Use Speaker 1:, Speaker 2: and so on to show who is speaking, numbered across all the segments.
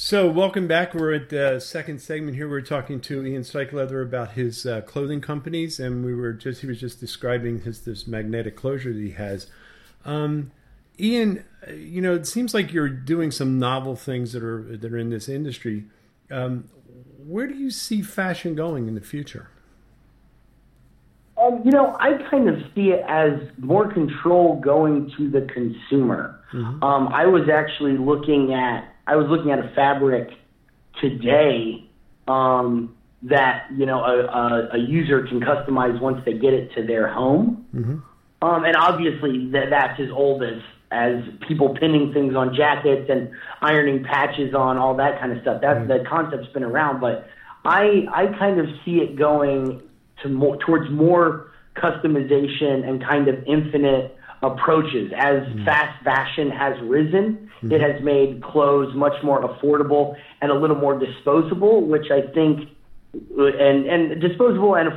Speaker 1: So, welcome back. We're at the second segment here. We're talking to Ian Stikelether about his clothing companies, and he was just describing this magnetic closure that he has. Ian, it seems like you're doing some novel things that are in this industry. Where do you see fashion going in the future?
Speaker 2: I kind of see it as more control going to the consumer. Mm-hmm. I was actually looking at a fabric today that a user can customize once they get it to their home. Mm-hmm. And obviously that's as old as people pinning things on jackets and ironing patches on, all that kind of stuff. The concept's been around, but I kind of see it going towards more customization and kind of infinite approaches. As fast fashion has risen, it has made clothes much more affordable and a little more disposable, which I think and disposable and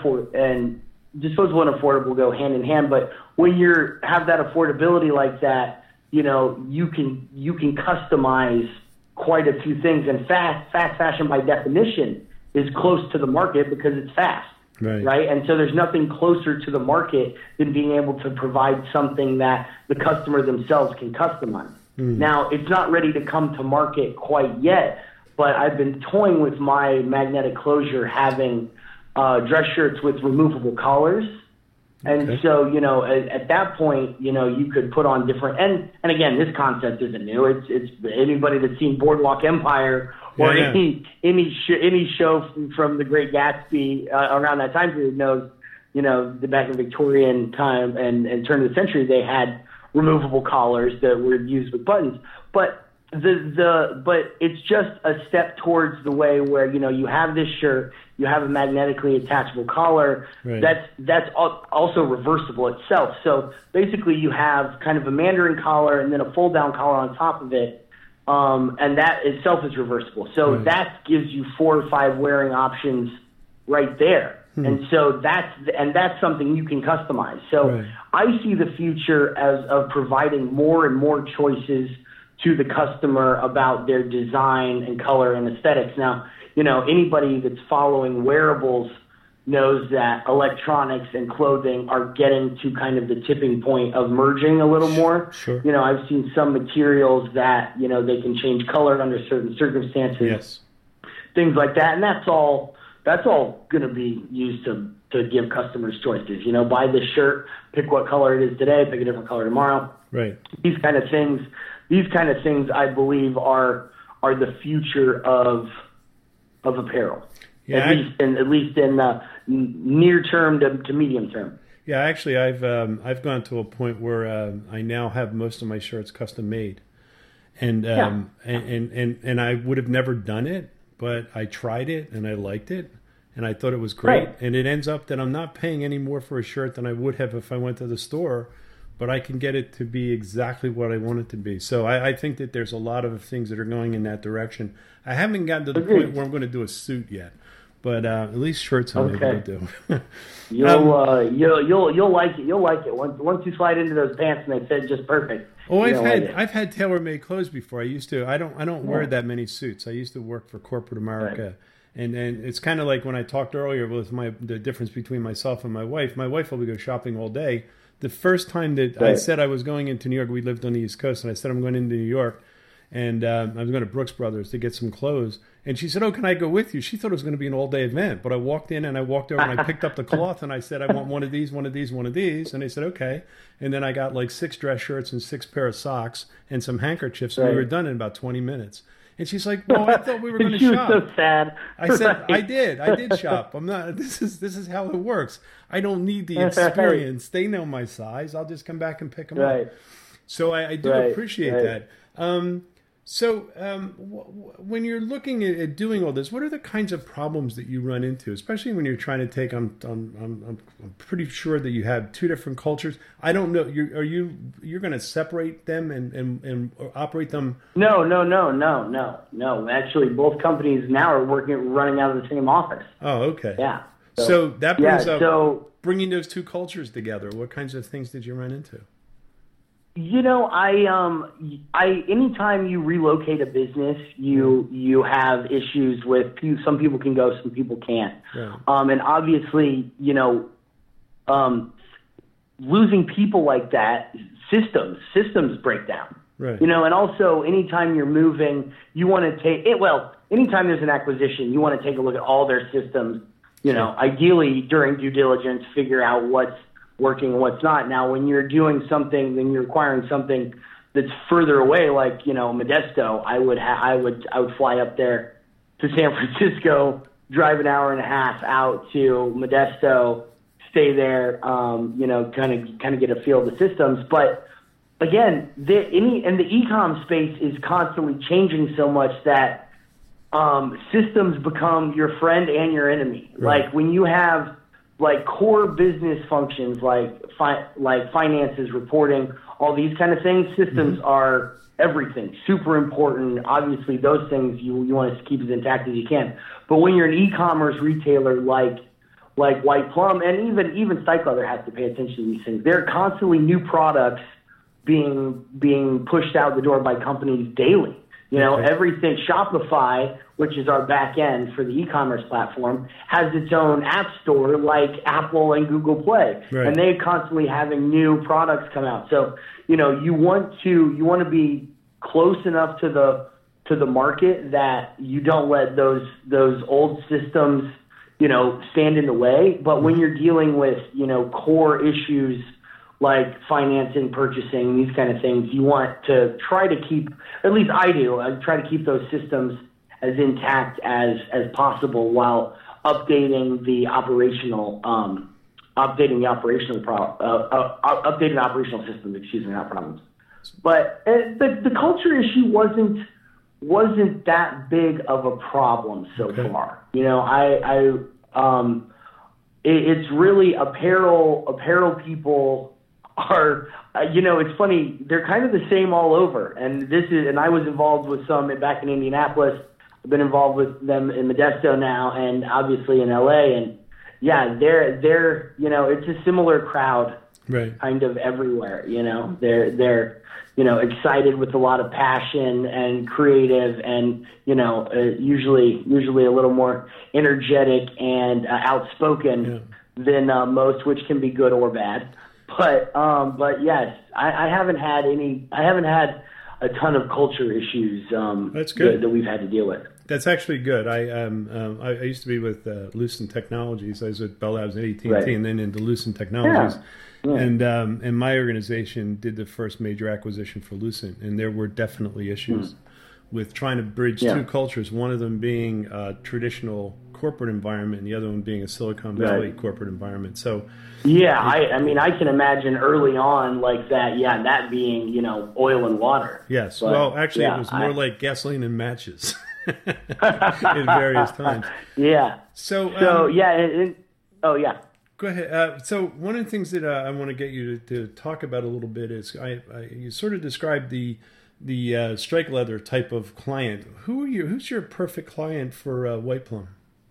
Speaker 2: affordable go hand in hand. But when you have that affordability like that, you can customize quite a few things. And fast fashion by definition is close to the market because it's fast. Right. And so there's nothing closer to the market than being able to provide something that the customer themselves can customize. Now, it's not ready to come to market quite yet, but I've been toying with my magnetic closure having dress shirts with removable collars. And so, at that point, you could put on different, and again, this concept isn't new. It's anybody that's seen Boardwalk Empire or any show from The Great Gatsby around that time period knows, the back in Victorian time and turn of the century, they had removable collars that were used with buttons. But but it's just a step towards the way where, you have this shirt, you have a magnetically attachable collar, that's also reversible itself. So basically you have kind of a Mandarin collar and then a fold down collar on top of it. And that itself is reversible. So that gives you 4 or 5 wearing options right there. And so that's something you can customize. So I see the future of providing more and more choices to the customer about their design and color and aesthetics. Now, anybody that's following wearables knows that electronics and clothing are getting to kind of the tipping point of merging a little more. Sure. I've seen some materials that, they can change color under certain circumstances, things like that. And that's all going to be used to give customers choices. Buy this shirt, pick what color it is today, pick a different color tomorrow. Right. These kind of things, I believe, are the future of apparel. Yeah, at least in the near term to medium term.
Speaker 1: Yeah, actually, I've gone to a point where I now have most of my shirts custom made, and I would have never done it, but I tried it and I liked it, and I thought it was great. Right. And it ends up that I'm not paying any more for a shirt than I would have if I went to the store, but I can get it to be exactly what I want it to be. So I think that there's a lot of things that are going in that direction. I haven't gotten to the point where I'm going to do a suit yet. But at least shirts I'm able to do.
Speaker 2: You'll like it. You'll like it once you slide into those pants and they fit just perfect.
Speaker 1: Oh, I've had tailor-made clothes before. I don't wear that many suits. I used to work for corporate America, and it's kind of like when I talked earlier with the difference between myself and my wife. My wife will go shopping all day. The first time that I said I was going into New York, we lived on the East Coast, and I said I'm going into New York. And I was going to Brooks Brothers to get some clothes. And she said, "Oh, can I go with you?" She thought it was going to be an all-day event. But I walked in and I walked over and I picked up the cloth and I said, "I want one of these, one of these, one of these." And they said, "Okay." And then I got like 6 dress shirts and 6 pair of socks and some handkerchiefs. And we were done in about 20 minutes. And she's like, "Well, I thought we were going to shop."
Speaker 2: She was so sad.
Speaker 1: I said, I did shop. I'm not, this is how it works. I don't need the experience. They know my size. I'll just come back and pick them up. So I do appreciate that. So when you're looking at doing all this, what are the kinds of problems that you run into, especially when you're trying to take? I'm pretty sure that you have 2 different cultures. I don't know. You're going to separate them and operate them? No.
Speaker 2: Actually, both companies now are running out of the same office.
Speaker 1: Oh, okay.
Speaker 2: Yeah.
Speaker 1: So that brings up bringing those 2 cultures together. What kinds of things did you run into?
Speaker 2: Anytime you relocate a business, you have issues with some people can go, some people can't.
Speaker 1: Yeah.
Speaker 2: And obviously, losing people like that, systems break down.
Speaker 1: Right.
Speaker 2: And also anytime you're moving, you want to take it. Well, anytime there's an acquisition, you want to take a look at all their systems. Ideally during due diligence, figure out what's working and what's not. Now, when you're doing something, then you're acquiring something that's further away, like Modesto. I would fly up there to San Francisco, drive an hour and a half out to Modesto, stay there, kind of get a feel of the systems. But again, the e-com space is constantly changing so much that systems become your friend and your enemy.
Speaker 1: Right.
Speaker 2: Like when you have like core business functions like finances, reporting, all these kind of things, systems are everything, super important. Obviously, those things you want to keep as intact as you can. But when you're an e-commerce retailer like White Plum, and even Cycleather has to pay attention to these things. There are constantly new products being pushed out the door by companies daily. Everything. Shopify, which is our back end for the e-commerce platform, has its own app store like Apple and Google Play,
Speaker 1: right.
Speaker 2: and they're constantly having new products come out. So you want to be close enough to the market that you don't let those old systems stand in the way. But when you're dealing with core issues like financing, purchasing, these kind of things, you want to try to keep, at least I do, I try to keep those systems as intact as possible while updating the operational systems, not problems. But the culture issue wasn't that big of a problem so far. It's really apparel people are, it's funny, they're kind of the same all over. And I was involved with some back in Indianapolis. I've been involved with them in Modesto now and obviously in LA. And yeah, they're it's a similar crowd,
Speaker 1: right,
Speaker 2: kind of everywhere. They're excited with a lot of passion and creative and, usually a little more energetic and outspoken than most, which can be good or bad. But yes, I haven't had a ton of culture issues
Speaker 1: That's good.
Speaker 2: that we've had to deal with.
Speaker 1: That's actually good. I used to be with Lucent Technologies. I was with Bell Labs and AT&T,
Speaker 2: Right.
Speaker 1: and then into Lucent Technologies.
Speaker 2: Yeah.
Speaker 1: And my organization did the first major acquisition for Lucent, and there were definitely issues with trying to bridge two cultures. One of them being a traditional corporate environment, and the other one being a Silicon Valley corporate environment. So.
Speaker 2: Yeah, I can imagine early on like that. Yeah, that being oil and water.
Speaker 1: Yes.
Speaker 2: But,
Speaker 1: well, actually, it was more like gasoline and matches in various times.
Speaker 2: Yeah.
Speaker 1: So
Speaker 2: yeah. Oh yeah.
Speaker 1: Go ahead. So one of the things that I want to get you to talk about a little bit is you sort of described the Strike-Leather type of client. Who's your perfect client for White Plum?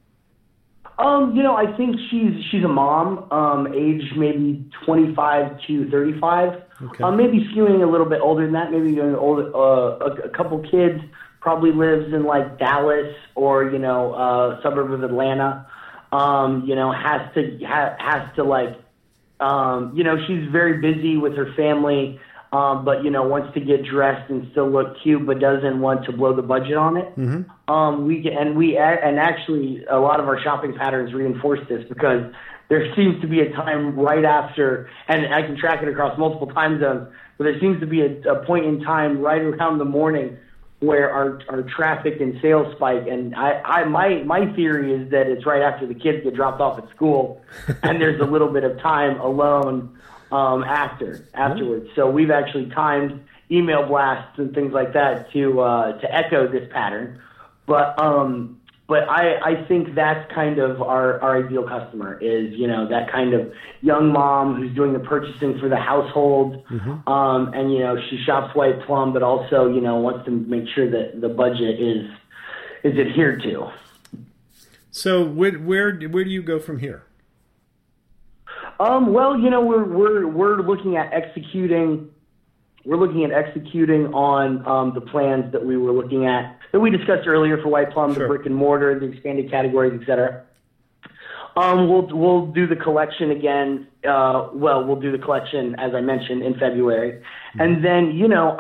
Speaker 2: I think she's a mom, age maybe 25 to 35, maybe skewing a little bit older than that, maybe a couple kids, probably lives in like Dallas or, a suburb of Atlanta, has to like, she's very busy with her family, but wants to get dressed and still look cute, but doesn't want to blow the budget on it.
Speaker 1: Mm-hmm.
Speaker 2: Actually a lot of our shopping patterns reinforce this because there seems to be a time right after, and I can track it across multiple time zones, but there seems to be a point in time right around the morning where our traffic and sales spike. And my theory is that it's right after the kids get dropped off at school and there's a little bit of time alone afterwards. So we've actually timed email blasts and things like that to echo this pattern. But I think that's kind of our ideal customer is, that kind of young mom who's doing the purchasing for the household. Mm-hmm. And, she shops White Plum, but also, wants to make sure that the budget is adhered to.
Speaker 1: So where do you go from here?
Speaker 2: Well, we're looking at executing we're looking at executing on the plans that we were looking at, that we discussed earlier for White Plum,
Speaker 1: Sure.
Speaker 2: the brick and mortar, the expanded categories, et cetera. We'll do the collection again. We'll do the collection, as I mentioned, in February. And then,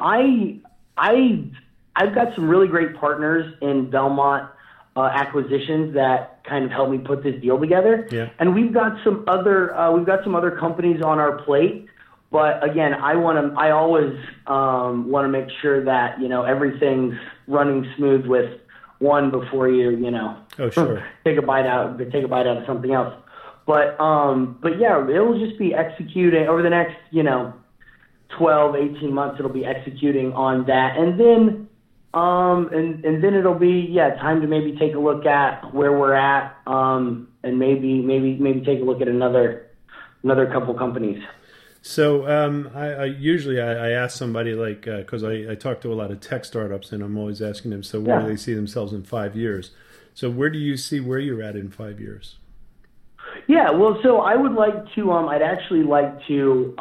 Speaker 2: I've got some really great partners in Belmont acquisitions that kind of helped me put this deal together.
Speaker 1: Yeah.
Speaker 2: And we've got some other companies on our plate. But again, I always want to make sure that, everything's running smooth with one before you
Speaker 1: sure.
Speaker 2: take a bite out of something else. But yeah, it'll just be executing over the next, 12, 18 months. It'll be executing on that. And then, and then it'll be, time to maybe take a look at where we're at. And maybe take a look at another couple companies.
Speaker 1: So I usually ask somebody because I talk to a lot of tech startups, and I'm always asking them, so where do they see themselves in 5 years? So where do you see where you're at in 5 years?
Speaker 2: Yeah, well, so I would like to. I'd actually like to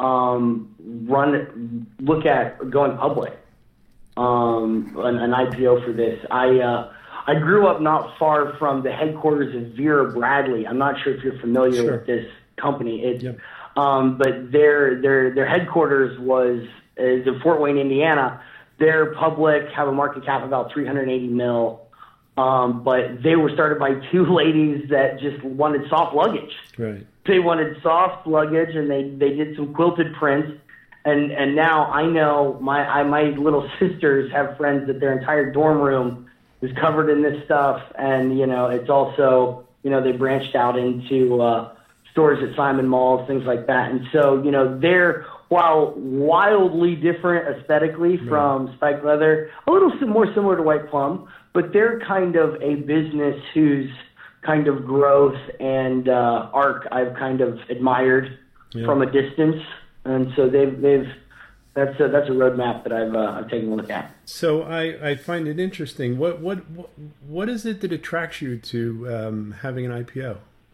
Speaker 2: look at going public, an IPO for this. I grew up not far from the headquarters of Vera Bradley. I'm not sure if you're familiar with this company. But their headquarters is in Fort Wayne, Indiana. They're public, have a market cap of about 380 mil. But they were started by two ladies that just wanted soft luggage.
Speaker 1: Right.
Speaker 2: They wanted soft luggage, and they did some quilted prints. And now I know my little sisters have friends that their entire dorm room is covered in this stuff. And, it's also, they branched out into stores at Simon Malls, things like that. And so, they're, while wildly different aesthetically from Spike Leather, a little more similar to White Plum, but they're kind of a business whose kind of growth and arc I've kind of admired from a distance. And so that's a roadmap that I've taken a look at. So
Speaker 1: I find it interesting. What is it that attracts you to having an IPO?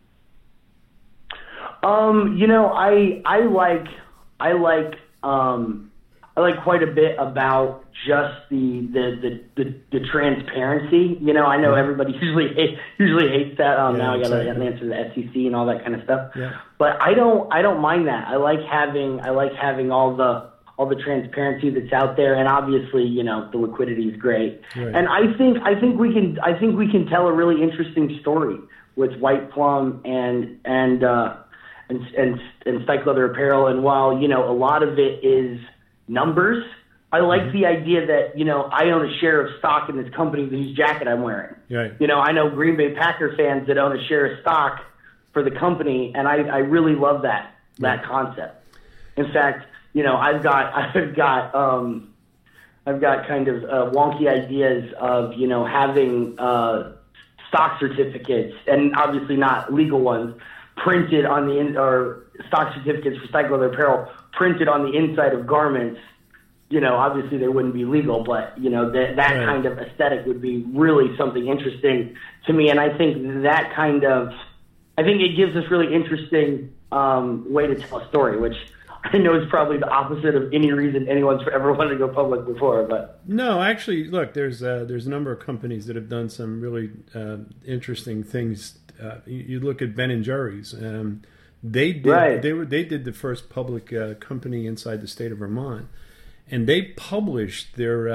Speaker 2: I like quite a bit about just the transparency. I know everybody usually hates that. Now I got to answer the SEC and all that kind of stuff. Yeah. But I don't mind that. I like having all the transparency that's out there, and obviously, the liquidity is great. Right. And I think we can tell a really interesting story with White Plum and Spike Leather Apparel. And while, a lot of it is numbers, I like the idea that, I own a share of stock in this company whose jacket I'm wearing. Right. I know Green Bay Packer fans that own a share of stock for the company, and I really love that concept. In fact, I've got kind of wonky ideas of, having stock certificates, and obviously not legal ones, printed on or stock certificates for Spike Leather Apparel printed on the inside of garments. Obviously they wouldn't be legal, but that kind of aesthetic would be really something interesting to me. And I think it gives us really interesting way to tell a story, which I know is probably the opposite of any reason anyone's ever wanted to go public before. But
Speaker 1: no, actually, look, there's a number of companies that have done some really interesting things. You look at Ben and Jerry's. They did the first public company inside the state of Vermont, and they published their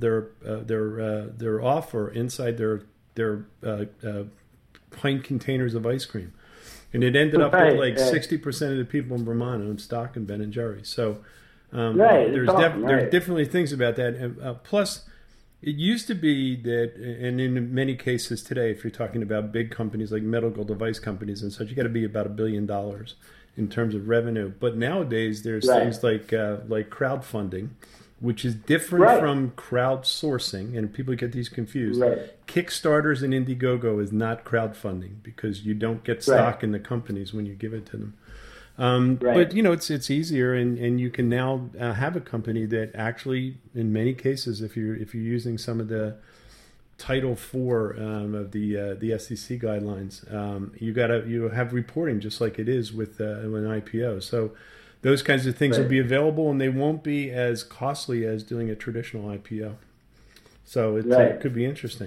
Speaker 1: offer inside their pint containers of ice cream, and it ended up with 60% of the people in Vermont own stock in Ben and Jerry's. So there's definitely things about that. And, plus, it used to be that, and in many cases today, if you're talking about big companies like medical device companies and such, you got to be about $1 billion in terms of revenue. But nowadays, there's things like crowdfunding, which is different from crowdsourcing, and people get these confused. Kickstarters and Indiegogo is not crowdfunding because you don't get stock in the companies when you give it to them. But it's easier, and you can now have a company that actually, in many cases, if you're using some of the Title IV of the SEC guidelines, you have reporting just like it is with an IPO. So those kinds of things
Speaker 2: Right.
Speaker 1: will be available, and they won't be as costly as doing a traditional IPO. So it could be interesting.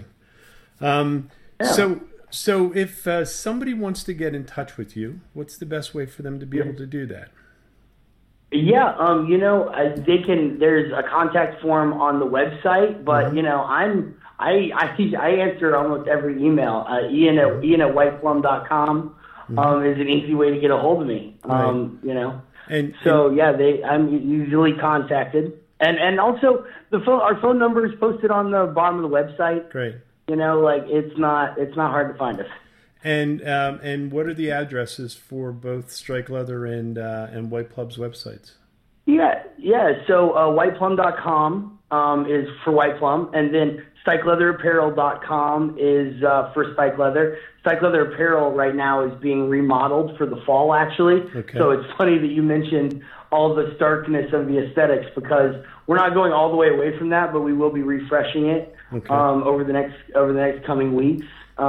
Speaker 1: So if somebody wants to get in touch with you, what's the best way for them to be able to do that?
Speaker 2: Yeah, they can. There's a contact form on the website, but I answer almost every email. Ian at whiteplum.com is an easy way to get a hold of me. I'm usually contacted, and also our phone number is posted on the bottom of the website.
Speaker 1: Great.
Speaker 2: It's not hard to find us.
Speaker 1: And what are the addresses for both Strike Leather and White Plum's websites? Yeah.
Speaker 2: So whiteplum.com is for White Plum, and then StrikeLeatherApparel.com is for Strike Leather. Strike Leather Apparel right now is being remodeled for the fall, actually.
Speaker 1: Okay.
Speaker 2: So it's funny that you mentioned all the starkness of the aesthetics, because we're not going all the way away from that, but we will be refreshing it over the next coming weeks.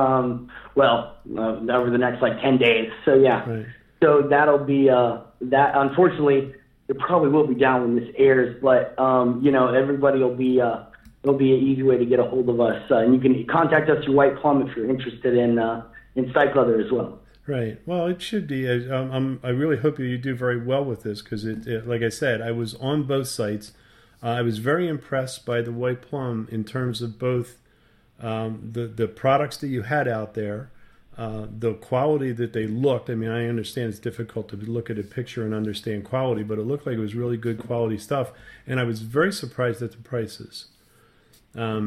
Speaker 2: Over the next 10 days. So yeah.
Speaker 1: Right.
Speaker 2: So that'll be that. Unfortunately, it probably will be down when this airs, but everybody will be. It'll be an easy way to get a hold of us, and you can contact us through White Plum if you're interested in Strike Leather as well.
Speaker 1: Right. Well, it should be. I really hope you do very well with this, because like I said, I was on both sites. I was very impressed by the White Plum in terms of both the products that you had out there, the quality that they looked. I mean, I understand it's difficult to look at a picture and understand quality, but it looked like it was really good quality stuff, and I was very surprised at the prices.
Speaker 2: So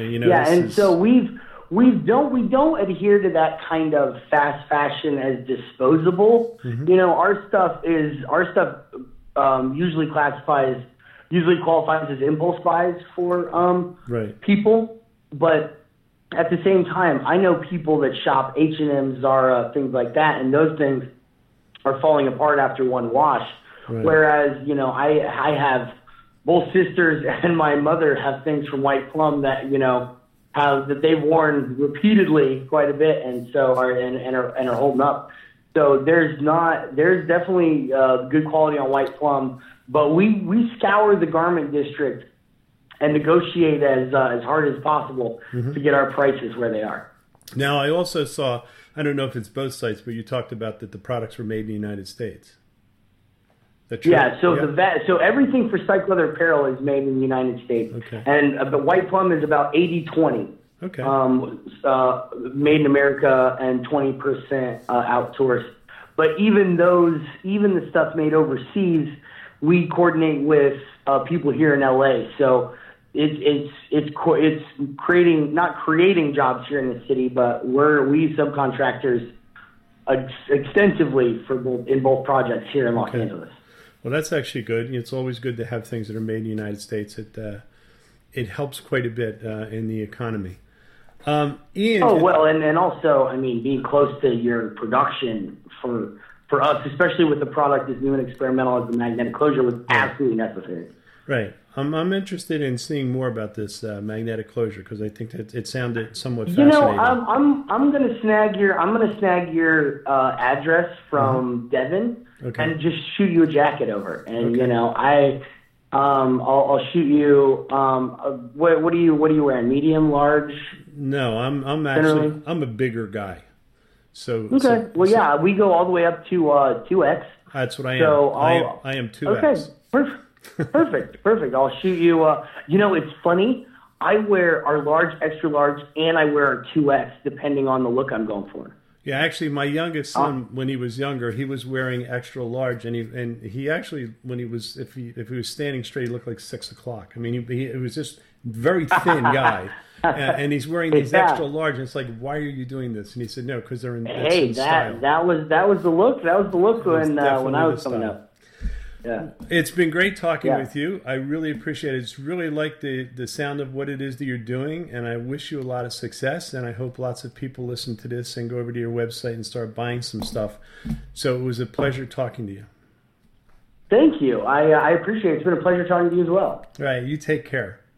Speaker 2: we don't adhere to that kind of fast fashion as disposable.
Speaker 1: Mm-hmm.
Speaker 2: Our stuff usually qualifies as impulse buys for people, but at the same time, I know people that shop H&M, Zara, things like that, and those things are falling apart after one wash. Right. Whereas, I have both sisters and my mother have things from White Plum that, that they've worn repeatedly quite a bit, and so are holding up. So there's definitely good quality on White Plum, but we scour the garment district and negotiate as hard as possible to get our prices where they are.
Speaker 1: Now, I also saw, I don't know if it's both sites, but you talked about that the products were made in the United States.
Speaker 2: So everything for Strike Leather Apparel is made in the United States.
Speaker 1: Okay.
Speaker 2: And the White Plum is about 80-20.
Speaker 1: Okay.
Speaker 2: Made in America and 20% outsourced. But even the stuff made overseas, we coordinate with people here in LA. So it's not creating jobs here in the city, but we subcontractors extensively in both projects here in Los Angeles.
Speaker 1: Well, that's actually good. It's always good to have things that are made in the United States. It helps quite a bit in the economy. Ian.
Speaker 2: And also, I mean, being close to your production for us, especially with the product as new and experimental as the magnetic closure, was absolutely necessary. Right.
Speaker 1: I'm interested in seeing more about this magnetic closure, because I think that it sounded somewhat fascinating.
Speaker 2: I'm going to snag your address from Devin and just shoot you a jacket over. And I'll shoot you. What are you wearing? Medium, large?
Speaker 1: No, I'm a bigger guy. So
Speaker 2: we go all the way up to 2X.
Speaker 1: That's what I am.
Speaker 2: So
Speaker 1: I am 2X.
Speaker 2: Okay, perfect. I'll shoot you. It's funny. I wear our large, extra large, and I wear our 2X depending on the look I'm going for.
Speaker 1: Yeah, actually, my youngest son, when he was younger, he was wearing extra large, and he actually, when he was, if he was standing straight, he looked like 6 o'clock. I mean, he was just very thin guy, and he's wearing these extra large. And it's like, why are you doing this? And he said, no, because they're in.
Speaker 2: That was the look. That was the look when I was coming up. Yeah.
Speaker 1: It's been great talking with you. I really appreciate it. It's really like the sound of what it is that you're doing, and I wish you a lot of success, and I hope lots of people listen to this and go over to your website and start buying some stuff. So it was a pleasure talking to you.
Speaker 2: Thank you. I appreciate it. It's been a pleasure talking to you as well.
Speaker 1: All right. You take care.